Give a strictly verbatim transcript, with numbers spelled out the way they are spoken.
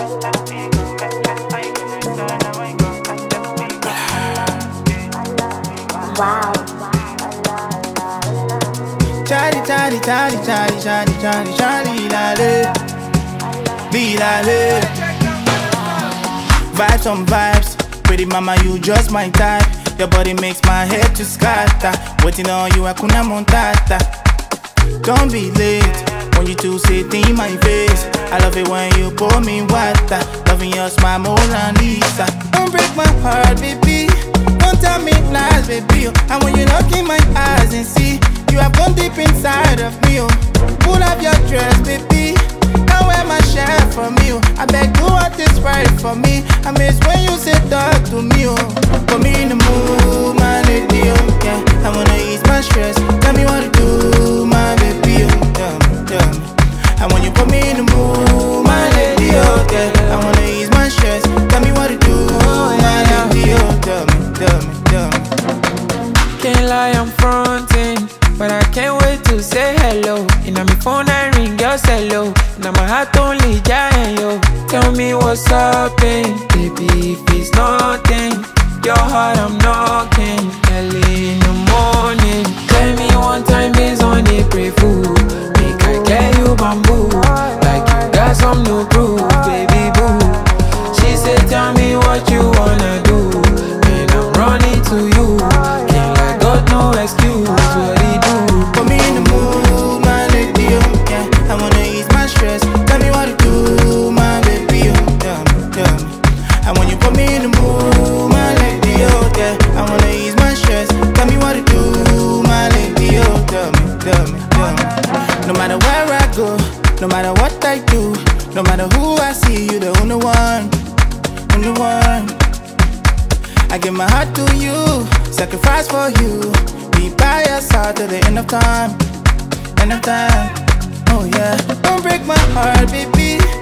Wow. Charlie, Charlie, Charlie, Charlie, Charlie, Charlie, Charlie, lale, be lale. Vibes on vibes, pretty mama, you just my type. Your body makes my head to scatter. Waiting on you, hakuna montata. Don't be late when you two sit in my face. I love it when you pour me water. Loving your smile, Mona Lisa. Don't break my heart, baby. Don't tell me lies, baby. And when you look in my eyes and see you have gone deep inside of me, oh. Pull up your dress, baby. I wear my shirt from you. I beg you what is right for me. I miss when you say talk to me, oh. Put me in the mood, my lady, oh. Yeah, I wanna ease my stress. Tell me what to do, my baby, oh. Tell me, tell me. And when you put me in the mood, my lady, oh. Yeah, I wanna ease my stress. Tell me what to do, my lady, oh. Tell me, tell me, tell me. Can't lie, I'm fronting, but I can't wait to say hello. And on my phone I ring, girl, say hello. Now my heart only giant, yo. Tell me what's up, eh? Baby, if it's nothing, your heart I'm knocking early in the morning. Tell me one time based on the pray food. Make I get you bamboo, like you got some new proof, baby boo. She said, tell me what you wanna do, and I'm running to you. Can't lie, got no excuse, what he do? Put me in the mood, my lady, oh. Yeah, I wanna ease my stress. Tell me what to do, my baby, oh. Tell me, tell me. And when you put me in the mood, my lady, oh. Yeah, I wanna ease my stress. Tell me what to do, my lady, oh. Tell me, tell me, tell me. No matter where I go, no matter what I do, no matter who I see, you the only one, only one. I give my heart to you, sacrifice for you. Be by your side till the end of time, end of time. Oh yeah, don't break my heart, baby.